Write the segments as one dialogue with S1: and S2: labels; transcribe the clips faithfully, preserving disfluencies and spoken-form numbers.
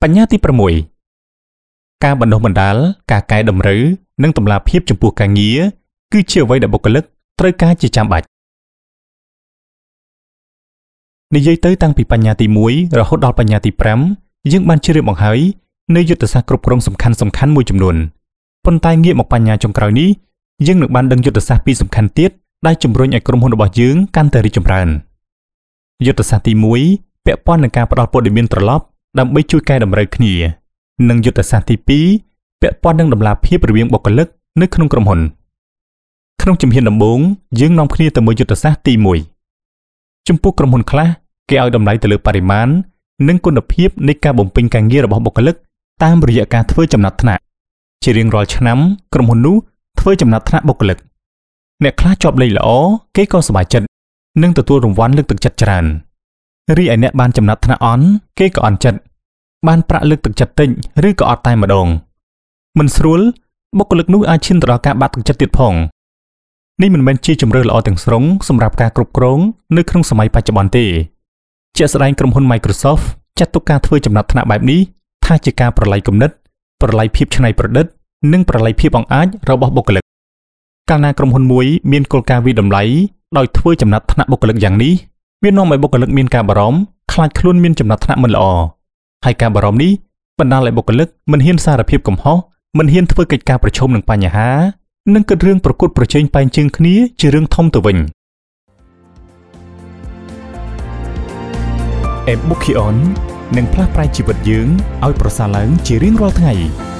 S1: បញ្ញត្តិទីប្រាំមួយការបណ្ដុះបណ្ដាលការកែតម្រូវនិងតម្លាភាពចំពោះការងារគឺជាអ្វីដែលបុគ្គលិកត្រូវការជាចាំបាច់និយាយទៅតាំងពីបញ្ញត្តិទីមួយរហូតដល់បញ្ញត្តិទីប្រាំយើងបានជ្រាបមកហើយនៅយុទ្ធសាស្ត្រគ្រប់គ្រងសំខាន់សំខាន់មួយចំនួនប៉ុន្តែងាកមកបញ្ញត្តិចុងក្រោយនេះយើងនឹងបានដឹងយុទ្ធសាស្ត្រពីរសំខាន់ទៀតដែលជំរុញឲ្យក្រុមហ៊ុនរបស់យើងកាន់តែរីកចម្រើនយុទ្ធសាស្ត្រទីមួយពាក់ព័ន្ធនឹងការផ្ដល់ព័ត៌មានត្រឡប់ដើម្បីជួយកែតម្រូវគ្នានិងយុទ្ធសាស្ត្រទីពីរពាក់ព័ន្ធនឹងតម្លាភាពរវាងបុគ្គលិកនៅក្នុងក្រុមហ៊ុនក្នុងជំហានដំបូងយើងនាំគ្នាទៅមើលយុទ្ធសាស្ត្រទីមួយចំពោះក្រុមហ៊ុនខ្លះគេឲ្យតម្លៃទៅលើបរិមាណនិងគុណភាពនៃការបំពេញការងាររបស់បុគ្គលិកតាមរយៈការធ្វើចំណាត់ថ្នាក់ជារៀងរាល់ឆ្នាំក្រុមហ៊ុននោះធ្វើចំណាត់ថ្នាក់បុគ្គលិកអ្នកខ្លះជាប់លេខល្អគេក៏សប្បាយចិត្តនិងទទួលរង្វាន់លើកទឹកចិត្តច្រើនរីឯអ្នកបានចំណាត់ថ្នាក់អន់គេក៏អន់ចិត្តបានប្រាក់លើកទឹកចិត្តតិចឬក៏អត់តែម្ដងមិនស្រួលបុគ្គលិកនោះអាចឈានទៅដល់ការបាក់ទឹកចិត្តទៀតផងនេះមិនមែនជាជម្រើសល្អទាំងស្រុងសម្រាប់ការគ្រប់គ្រងនៅក្នុងសម័យបច្ចុប្បន្នទេជាក់ស្ដែងក្រុមហ៊ុន Microsoft ចាត់ទុកការធ្វើចំណាត់ថ្នាក់បែបនេះថាជាការប្រឡ័យគំនិតប្រឡ័យភាពច្នៃប្រឌិតនិងប្រឡ័យភាពអង្អាចរបស់បុគ្គលិកកាលណាក្រុមហ៊ុនមួយមានគោលការណ៍វិតម្លៃដោយធ្វើចំណាត់ថ្នាក់បុគ្គលិកយ៉ាងនេះវានាំឲ្យបុគ្គលិកមានការបារម្ភខ្លាចខ្លួនមានចំណាត់ថ្នាក់មិនល្អហើយការបារម្ភនេះបណ្ដាលឲ្យបុគ្គលិកមិនហ៊ានសារភាពកំហុសមិនហ៊ានធ្វើកិច្ចការប្រឈមនឹងបញ្ហានិងគិតរឿងប្រកួតប្រជែងបែងជើងគ្នាជារឿងធំទៅវិញ Ebukion នឹងផ្លាស់ប្រែជីវិតយើងឲ្យប្រសើរឡើងជារៀងរាល់ថ្ងៃ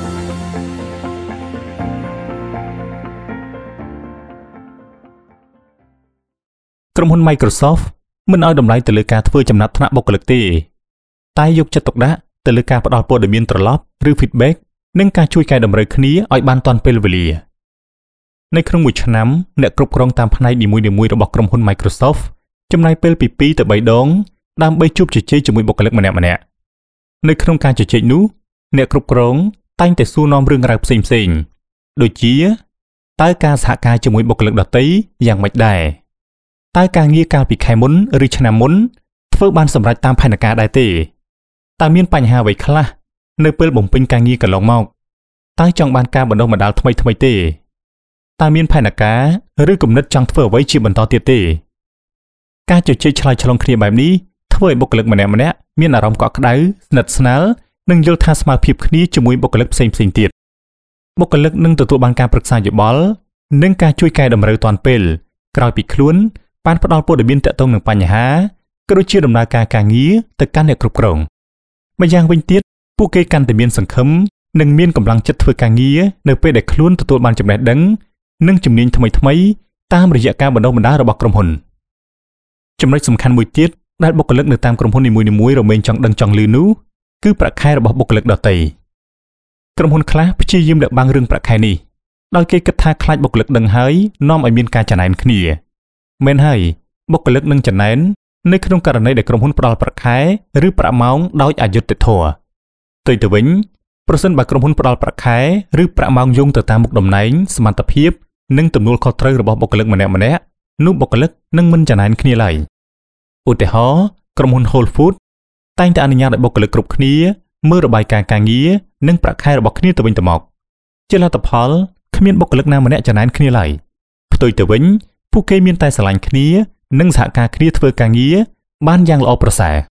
S1: ក្រុមហ៊ុន Microsoft មិនឲ្យតម្លៃទៅលើការធ្វើចំណាត់ថ្នាក់បុគ្គលិកទេតែយកចិត្តទុកដាក់ទៅលើការផ្ដល់ព័ត៌មានត្រឡប់ឬ feedback និងការជួយកែតម្រូវគ្នាឲ្យបានទាន់ពេលវេលានៅក្នុងមួយឆ្នាំអ្នកគ្រប់គ្រងតាមផ្នែកនីមួយៗរបស់ក្រុមហ៊ុន Microsoft ចំណាយពេលពីពីរទៅបីដងដើម្បីជួបជជែកជាមួយបុគ្គលិកម្នាក់ៗនៅក្នុងការជជែកនោះអ្នកគ្រប់គ្រងតែងតែសួរនាំរឿងរ៉ាវផ្សេងៗដូចជាតើការសហការជាមួយបុគ្គលិកដទៃយ៉ាងម៉េចដែរតើការងារកាលពីខែមុនឬឆ្នាំមុនធ្វើបានសម្រេចតាមផែនការដែរទេតើមានបញ្ហាអ្វីខ្លះនៅពេលបំពេញការងារកន្លងមកតើចង់បានការបណ្ដុះបណ្ដាលថ្មីថ្មីទេតើមានផែនការឬគំនិតចង់ធ្វើអ្វីជាបន្តទៀតទេការជជែកឆ្លើយឆ្លងគ្នាបែបនេះធ្វើឲ្យបុគ្គលិកម្នាក់ៗមានអារម្មណ៍កក់ក្ដៅស្និទ្ធស្នាលនិងយល់ថាស្មើភាពគ្នាជាមួយបុគ្គលិកផ្សេងៗទៀតបុគ្គលិកនឹងទទួលបានការប្រឹក្សាយោបល់និងការជួយកែតម្រូវទាន់ពេលក្រោយពីខ្លួនបានផ្ដល់ព័ត៌មានទាក់ទងនឹងបញ្ហាក៏ដូចជាដំណើរការការងារទៅកាន់អ្នកគ្រប់គ្រងម្យ៉ាងវិញទៀតពួកគេកាន់តែមានសង្ឃឹមនិងមានកម្លាំងចិត្តធ្វើការងារនៅពេលដែលខ្លួនទទួលបានចំណេះដឹងនិងជំនាញថ្មីៗតាមរយៈការបណ្ដុះបណ្ដាលរបស់ក្រុមហ៊ុនចំណុចសំខាន់មួយទៀតដែលបុគ្គលិកនៅតាមក្រុមហ៊ុននីមួយៗរមែងចង់ដឹងចង់ឮនោះគឺប្រាក់ខែរបស់បុគ្គលិកដទៃក្រុមហ៊ុនខ្លះព្យាយាមលាក់បាំងរឿងប្រាក់ខែនេះដោយគេគិតថាខ្លាចបុគ្គលិកដឹងហើយនាំឲ្យមានការចំណែនគ្នាមែនហើយបុគ្គលិកនឹងចំណែននៅក្នុងករណីដែលក្រុមហ៊ុនផ្ដល់ប្រាក់ខែឬប្រាក់ម៉ោងដោយអយុត្តិធម៌ផ្ទុយទៅវិញប្រសិនបើក្រុមហ៊ុនផ្ដល់ប្រាក់ខែឬប្រាក់ម៉ោងយោងទៅតាមមុខតំណែងសមត្ថភាពនិងទំនួលខុសត្រូវរបស់បុគ្គលិកម្នាក់ៗនោះបុគ្គលិកនឹងមិនចំណែនគ្នាឡើយឧទាហរណ៍ក្រុមហ៊ុន Whole Foods តែងតែអនុញ្ញាតឲ្យបុគ្គលិកគ្រប់គ្នាមើលរបាយការណ៍ការងារនិងប្រាក់ខែរបស់គ្នាទៅវិញទៅមកជាលទ្ធផលគ្មានបុគ្គលិកណាម្នាក់ចំណែនគ្នាឡើយផ្ទុយទៅវិញពួកគេមានតែស្រឡាញ់គ្នានិងសហការគ្នាធ្វើការងារបានយ៉ាងល្អប្រសើរ